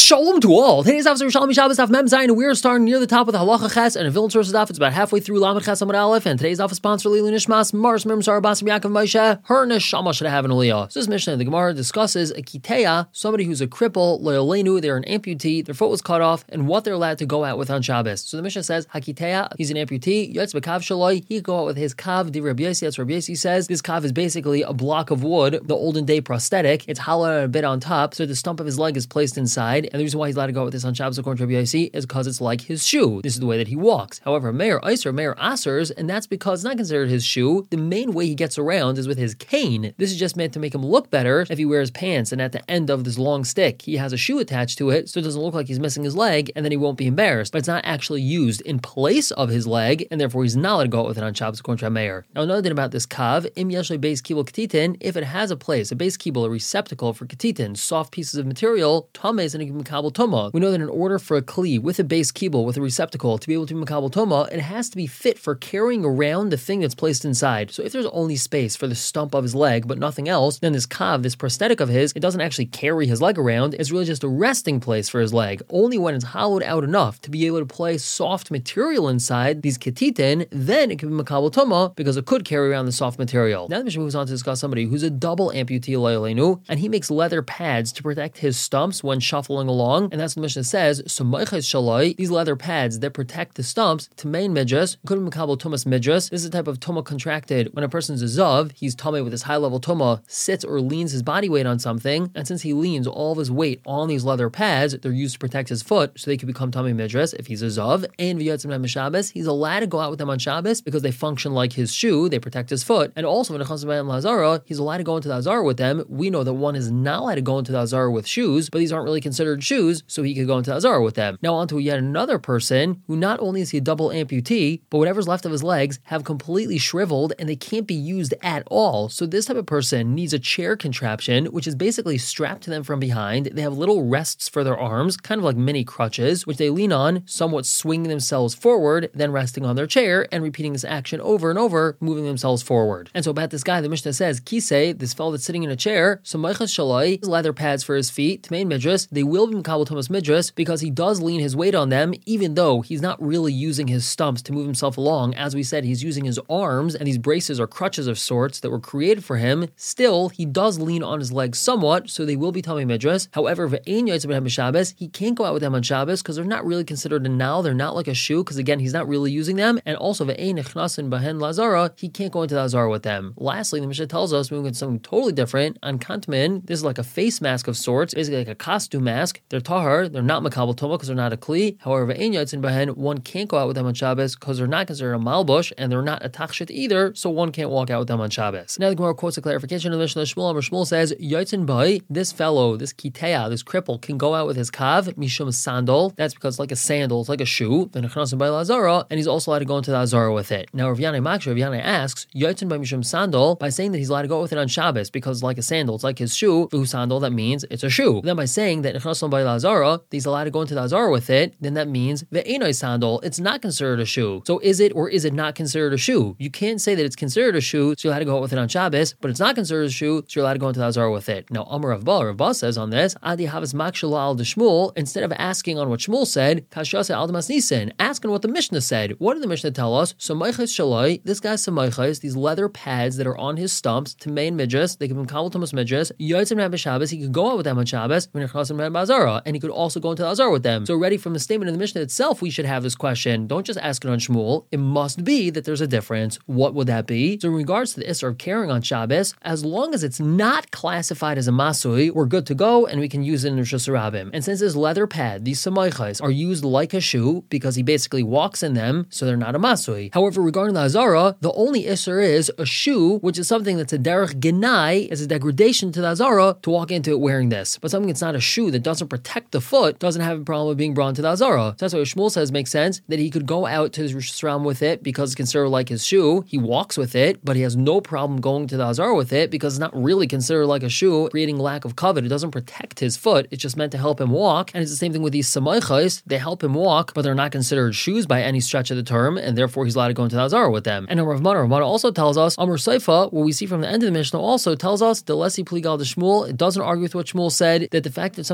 Shalom to all. Today's daf is Yerushalmi Shabbos daf Mem Zayin, and we're starting near the top of the Halacha Ches and a Vilna source daf. It's about halfway through Lamed Ches Amud Aleph, and today's daf is sponsored Lilu Nishmas Mars Mem Zara Basim Yaakov Moshe. Her neshama should have an aliyah. So this Mishnah in the Gemara discusses a kiteya, somebody who's a cripple, loyalenu, they're an amputee, their foot was cut off, and what they're allowed to go out with on Shabbos. So the Mishnah says hakiteya, he's an amputee, yotz b'kav shaloi, he can go out with his kav. Di Rabbi Yossi, that's Rabbi Yossi says this kav is basically a block of wood, the olden day prosthetic. It's hollowed out a bit on top, so the stump of his leg is placed inside, and the reason why he's allowed to go with this on Shabbos according to Rabbi Yossi is because it's like his shoe. This is the way that he walks. However, Meir Iser, Meir Asers, and that's because it's not considered his shoe. The main way he gets around is with his cane. This is just meant to make him look better if he wears pants, and at the end of this long stick, he has a shoe attached to it, so it doesn't look like he's missing his leg, and then he won't be embarrassed. But it's not actually used in place of his leg, and therefore he's not allowed to go out with it on Shabbos according to Meir. Now another thing about this kav, im yeshle beis kibul ketitin, if it has a place, a beis kibul, a receptacle for ketitin, soft pieces of material, tames and a makabel toma. We know that in order for a kli with a base kibul, with a receptacle, to be able to be makabel toma, it has to be fit for carrying around the thing that's placed inside. So if there's only space for the stump of his leg, but nothing else, then this kav, this prosthetic of his, it doesn't actually carry his leg around. It's really just a resting place for his leg. Only when it's hollowed out enough to be able to place soft material inside, these ketitin, then it can be makabel toma, because it could carry around the soft material. Now the Mishnah moves on to discuss somebody who's a double amputee loyalenu, and he makes leather pads to protect his stumps when shuffling along, and that's what the Mishnah says. So these leather pads that protect the stumps, Tamein Midras, could be Makabel Tumas Midras. This is a type of Tuma contracted when a person's a Zav, he's Tame with his high level Tuma, sits or leans his body weight on something, and since he leans all of his weight on these leather pads, they're used to protect his foot, so they can become Tame Midras if he's a Zav. And V'yotzim Shabbos, he's allowed to go out with them on Shabbos because they function like his shoe, they protect his foot. And also when it comes to Lazara, he's allowed to go into the Azara with them. We know that one is not allowed to go into the Azara with shoes, but these aren't really considered shoes, so he could go into the Azara with them. Now on to yet another person who not only is he a double amputee, but whatever's left of his legs have completely shriveled and they can't be used at all. So this type of person needs a chair contraption, which is basically strapped to them from behind. They have little rests for their arms, kind of like mini crutches, which they lean on, somewhat swinging themselves forward, then resting on their chair and repeating this action over and over, moving themselves forward. And so about this guy, the Mishnah says, Kisei, this fellow that's sitting in a chair, so Meichas Shalai, leather pads for his feet, Tmein Midras, they will be Makabel Tumas Midras because he does lean his weight on them, even though he's not really using his stumps to move himself along. As we said, he's using his arms, and these braces are crutches of sorts that were created for him. Still, he does lean on his legs somewhat, so they will be Tamei Midras. However, Ve'ein Yotzei B'hem Shabbos, he can't go out with them on Shabbos because they're not really considered a nal, they're not like a shoe, because again, he's not really using them. And also, Ve'ein Nechnasin B'hen Lazara, he can't go into the Lazara with them. Lastly, the Mishnah tells us, moving into something totally different, on Kantmin, this is like a face mask of sorts, basically like a costume mask. They're tahar, they're not makabel toma because they're not a kli. However, ein yotzin bahen, one can't go out with them on Shabbos because they're not considered a malbush and they're not a tachshit either, so one can't walk out with them on Shabbos. Now the Gemara quotes a clarification of the Mishnah. Shmuel says, yotzin bahi, this fellow, this kiteya, this cripple, can go out with his kav, mishum sandal. That's because it's like a sandal, it's like a shoe. Then nechnasim by lazara, and he's also allowed to go into the azara with it. Now Rav Yanai asks, yotzin by mishum sandal, by saying that he's allowed to go with it on Shabbos because it's like a sandal, it's like his shoe. V'hu sandal, that means it's a shoe. Then by saying that nechnasim by lazara, he's allowed to go into the azara with it, then that means ve'enoi sandal, it's not considered a shoe. So is it or is it not considered a shoe? You can't say that it's considered a shoe, so you're allowed to go out with it on Shabbos, but it's not considered a shoe, so you're allowed to go into the azara with it. Now Amar Rav Ba says on this, Adi havas makshala al de Shmuel, instead of asking on what Shmuel said, kashase al demas nisin, ask on what the Mishnah said. What did the Mishnah tell us? So meichas shalai, this guy's sameichas, these leather pads that are on his stumps, to main midras, they give him kabel tumas midras, yotzim rabbi Shabbos, he could go out with them on Shabbos, and he could also go into the azara with them. So already from the statement in the Mishnah itself, we should have this question. Don't just ask it on Shmuel. It must be that there's a difference. What would that be? So in regards to the Isser of carrying on Shabbos, as long as it's not classified as a masui, we're good to go and we can use it in Rishus Harabim. And since this leather pad, these samaichas, are used like a shoe because he basically walks in them, so they're not a masui. However, regarding the Azara, the only Isser is a shoe, which is something that's a derech genai, as a degradation to the Azara to walk into it wearing this. But something that's not a shoe that doesn't protect the foot doesn't have a problem with being brought into the Azara. So that's why Shmuel says makes sense that he could go out to his Rishus Harabim with it because it's considered like his shoe. He walks with it, but he has no problem going to the Azara with it because it's not really considered like a shoe, creating lack of covet. It doesn't protect his foot. It's just meant to help him walk. And it's the same thing with these samaichas. They help him walk, but they're not considered shoes by any stretch of the term, and therefore he's allowed to go into the Azara with them. And Rav Mana also tells us, Amr Seifa, what we see from the end of the Mishnah also tells us, the Lesi Pligal de Shmuel, it doesn't argue with what Shmuel said, that the fact that something can be considered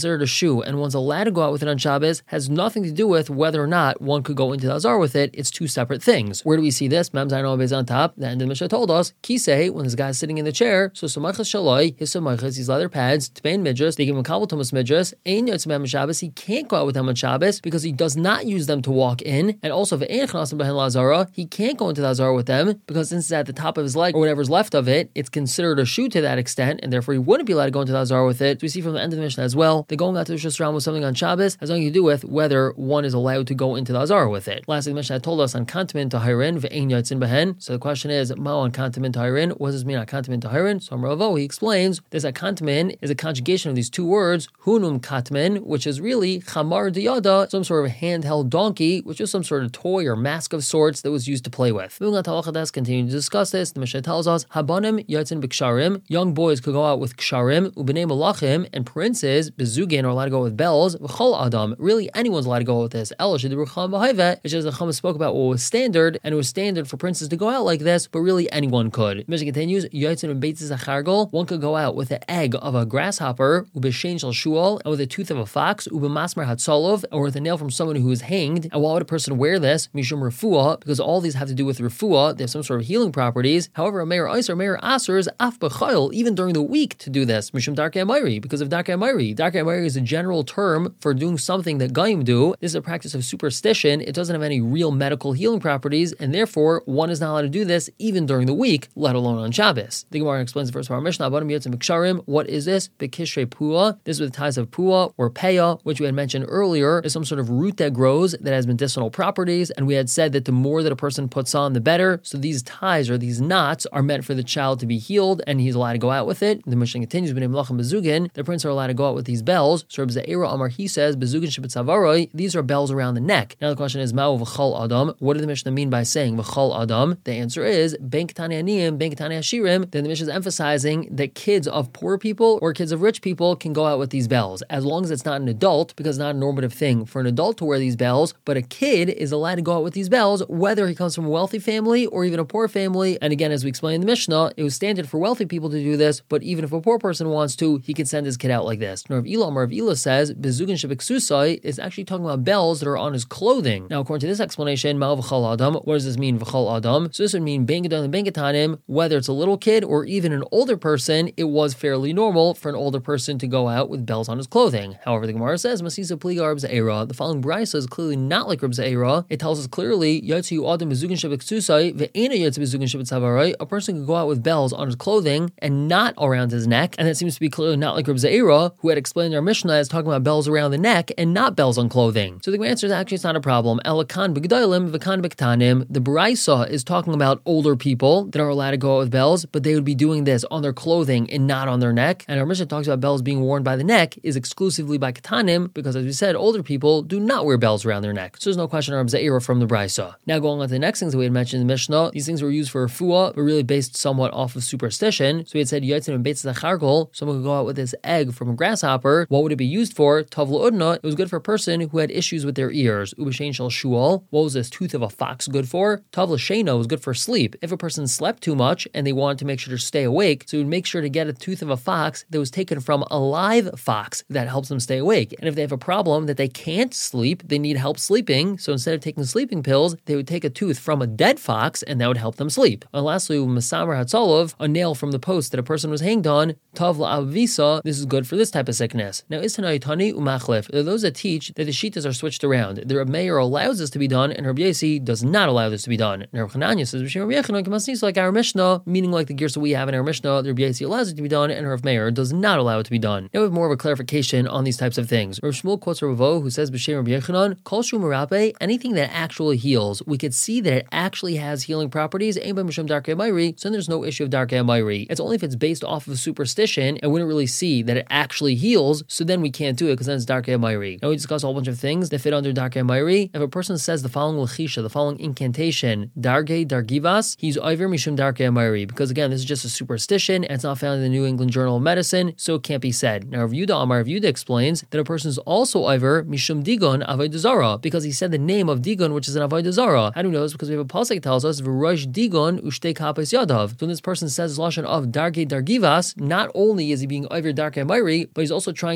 considered a shoe and one's allowed to go out with it on Shabbos has nothing to do with whether or not one could go into the Azar with it. It's two separate things. Where do we see this? Mem Zayin always on top. The end of the Mishnah told us, Kisei, when this guy's sitting in the chair, so Samachas Shaloi, his Samachas, these leather pads, Tbein Midras, they give him Kabbalah Thomas Midras, Ein Yotzim on Shabbos, he can't go out with them on Shabbos because he does not use them to walk in, and also if Ein Chanasim Behen Lazara, he can't go into the Azar with them because since it's at the top of his leg or whatever's left of it, it's considered a shoe to that extent, and therefore he wouldn't be allowed to go into the Azar with it. So we see from the end of the Mishnah as well, that going out to the Rosh Hashanah with something on Shabbos has nothing to do with whether one is allowed to go into the Azar with it. Lastly, the Mishnah told us on Kantamin Tahirin, Ve'ein Yotzin Behen. So the question is, Mao on Kantamin Tahirin, what does this mean on Kantamin Tahirin? So Amravo, he explains, this Kantamin is a conjugation of these two words, Hunum Katmin, which is really Chamar Diyada, some sort of handheld donkey, which is some sort of toy or mask of sorts that was used to play with. Moving on to Halachadas, continue to discuss this. The Mishnah tells us, Habanim Yotzin B'ksharim, young boys could go out with ksharim, Ubenei Malachim, and princes, Bezugin, are allowed to go with bells, V'chol Adam, really anyone's allowed to go with this. El Shediru Cham B'hayve, it's just the Chama spoke about what was standard, and it was standard for princes to go out like this, but really anyone could. The Mishnah continues, Yotzin and Beitzis Achargol, one could go out with the egg of a grasshopper, Ubeshein Shal Shual, and with the tooth of a fox, Ubemasmer Hatsolov, or with a nail from someone who is hanged. And why would a person wear this? Mishum Refuah, because all these have to do with Refuah, they have some sort of healing properties. However, a Meir Iser, Meir Aser is Af B'chayil, even during the week to do this, Mishum Darkei Amayri, because of Darkei Amayri. Darkei Amayri is a general term for doing something that Gaim do. This is a practice of superstition. It doesn't have any real medical healing properties, and therefore one is not allowed to do this even during the week, let alone on Shabbos. The Gemara explains the first part of our Mishnah, Abanim Yotzim B'ksharim. What is this? B'kishrei Pua. This is with the ties of Pua or Peah, which we had mentioned earlier, is some sort of root that grows that has medicinal properties, and we had said that the more that a person puts on, the better. So these ties or these knots are meant for the child to be healed, and he's allowed to go out with it. The Mishnah continues, B'nei Melachim Bezugin, the prince are allowed to go out with these bells. So Reb Ze'era Amar, he says, Bezugin Shebetzavaroi, these are bells around the neck. Now the question is, Ma'u V'chal Adam, what did the Mishnah mean by saying V'chal Adam? The answer is, Ben Ketani Aniyim, Ben Ketani Ashirim. Then the Mishnah is emphasizing that kids of poor people or kids of rich people can go out with these bells, as long as it's not an adult, because it's not a normative thing for an adult to wear these bells, but a kid is allowed to go out with these bells, whether he comes from a wealthy family or even a poor family. And again, as we explained in the Mishnah, it was standard for wealthy people to do this, but even if a poor person wants to, he can send his kid out like this. Rav Ila says, Bezugin Shebeksusai is actually talking about bells that are on his clothing. Now, according to this explanation, Ma'al V'chal Adam, what does this mean, V'chal Adam? So this would mean Bengadon and Bengatanim, whether it's a little kid or even an older person, it was fairly normal for an older person to go out with bells on his clothing. However, the Gemara says, Masisa Pliga Reb Ze'era, the following brisa is clearly not like Reb Ze'era. It tells us clearly, Yotzi Adam Bezugin Shebeksusai, Ve'ena Yotzi Bezugin Shebetzavaroi, a person could go out with bells on his clothing and not around his neck, and that seems to be clearly not like Reb Ze'era, who had explained in our Mishnah as talking about bells around the neck and not bells on clothing. So the answer is actually it's not a problem. Elakan B'gdalim, V'kan B'ktanim, the brisa is talking about older people that are allowed to go out with bells, but they would be doing this on their clothing and not on their neck. And our Mishnah talks about bells being worn by the neck is exclusively by Ketanim, because as we said, older people do not wear bells around their neck. So there's no question of Ze'era from the brisa. Now going on to the next things that we had mentioned in the Mishnah, these things were used for refuah, but really based somewhat off of superstition. So we had said Yotzin and Beitzis Achargol, someone could go out with this egg from a grasshopper. What would it be used for? Tav L'udna, it was good for a person who had issues with their ears. Ubashein Shal Shual, what was this tooth of a fox good for? Tav L'shena was good for sleep. If a person slept too much and they wanted to make sure to stay awake, so you'd make sure to get a tooth of a fox that was taken from a live fox that helps them stay awake. And if they have a problem that they can't sleep, they need help sleeping, so instead of taking sleeping pills, they would take a tooth from a dead fox and that would help them sleep. And lastly, Masamer Hatzolov, a nail from the post that a person was hanged on, Tav L'avisa, this is good for this type of sickness. Now, Istanai Tani Umachlef, there are those that teach that the shitas are switched around. The Reb Meir allows this to be done, and Reb Yesi does not allow this to be done. And Reb Chananya says, B'shem Reb Yechanan, like our Mishnah, meaning like the gears that we have in our Mishnah, the Reb Yesi allows it to be done, and Reb Meir does not allow it to be done. Now we have more of a clarification on these types of things. Reb Shmuel quotes Reb Vo, who says, B'shem Reb Yechanan, Kol Shu Merape, anything that actually heals, we could see that it actually has healing properties, so then there's no issue of Darkei Amayri. It's only if it's based off of superstition and we don't really see that it actually heals, so then we can't do it because then it's Darkei Amayri. Now we discuss a whole bunch of things that fit under Darkei Amayri. If a person says the following L'chisha, the following incantation, Dargei Dargivas, he's Iver Mishum Darkei Amayri, because again, this is just a superstition and it's not found in the New England Journal of Medicine, so it can't be said. Now Rav Yehuda Amar Rav Yehuda explains that a person is also Iver Mishum Digon Avodah Zarah, because he said the name of Digon, which is an Avodah Zarah. How do we know this? Because we have a pasuk that tells us V'rosh Digon Ushtei Kapes Yadav. So when this person says Lashon of Dargei Dargivas, not only is he being Iver Darkei Amayri, but he's also trying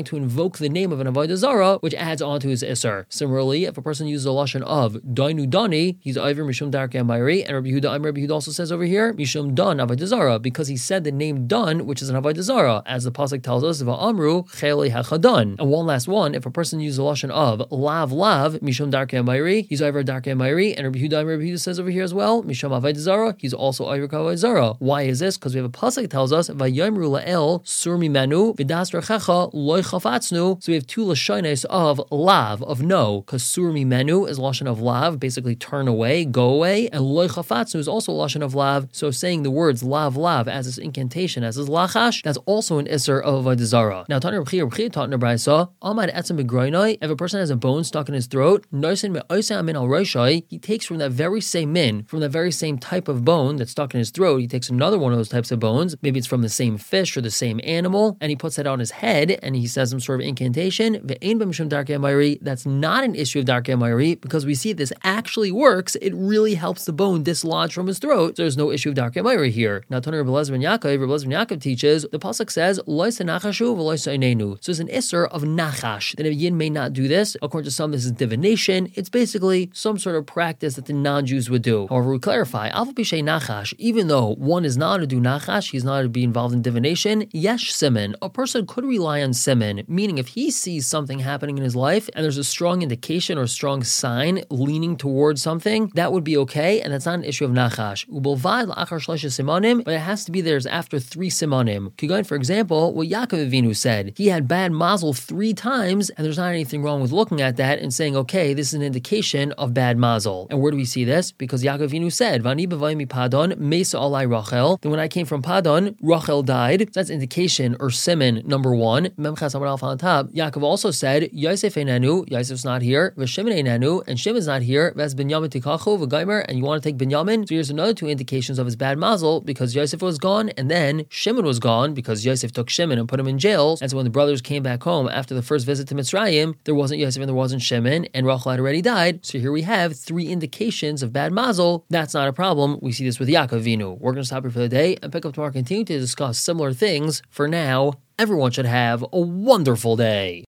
trying to invoke the name of an avodah zarah, which adds on to his isser. Similarly, if a person uses a lashon of dainu dani, he's over mishum darkei mayri, and Rabbi Yehuda also says over here mishum dan avodah zarah, because he said the name dan, which is an avodah zarah, as the pasuk tells us, va'amru cheli hachadan. And one last one, if a person uses a lashon of lav mishum darkei mayri, he's over darkei mayri, and Rabbi Yehuda says over here as well mishum avodah zarah, he's also over avodah zarah. Why is this? Because we have a pasuk that tells us vayomru la'el sur mimenu v'das rechecha loy chafatznu. So we have two lashonos of lav, of no, because sur mimenu is lashon of lav, basically turn away, go away, and loy chafatznu is also lashon of lav. So saying the words lav as this incantation, as this lachash, that's also an isser of avodah zarah. Now, Tanya Reb Chia taught in the Brisa, Amad etzem begroinoi, if a person has a bone stuck in his throat, noisin me'oisei amin al roshai, he takes from that very same min, from that very same type of bone that's stuck in his throat, he takes another one of those types of bones, maybe it's from the same fish or the same animal, and he puts that on his head, and he says some sort of incantation, ve'ein b'mishum darkei mayri, that's not an issue of darkei mayri, because we see this actually works, it really helps the bone dislodge from his throat, so there's no issue of darkei mayri here. Now, Tanya Reb Eliezer ben Yaakov teaches, the pasuk says, lois nachashu v'lois einenu, so it's an isser of nachash, that a yin may not do this. According to some, this is divination. It's basically some sort of practice that the non-Jews would do. However, we clarify, alpha pishay nachash, even though one is not to do nachash, he's not to be involved in divination, yesh siman, a person could rely on siman, meaning if he sees something happening in his life, and there's a strong indication or strong sign leaning towards something, that would be okay, and that's not an issue of nachash. Ubelvad la'achar shleisha simanim, but it has to be there after 3 simanim. Kigain, for example, what Yaakov Avinu said, he had bad mazel 3 times, and there's not anything wrong with looking at that and saying, okay, this is an indication of bad mazel. And where do we see this? Because Yaakov Avinu said, Vani b'vayim Padon, mesa alai Rachel, then when I came from Padon, Rachel died. So that's indication, or siman, number 1. Memchas Amar Alpha on top. Yaakov also said, Yosef einanu, Yosef's not here, V'Shimon einanu, and Shimon's not here, V'ez Binyamin tikachu, V'gaimer, and you want to take Binyamin? So here's another 2 indications of his bad mazel, because Yosef was gone, and then Shimon was gone, because Yosef took Shimon and put him in jail, and so when the brothers came back home after the first visit to Mitzrayim, there wasn't Yosef and there wasn't Shimon, and Rachel had already died, so here we have 3 indications of bad mazel. That's not a problem. We see this with Yaakov Avinu. We're going to stop here for the day and pick up tomorrow and continue to discuss similar things. For now, everyone should have a wonderful day.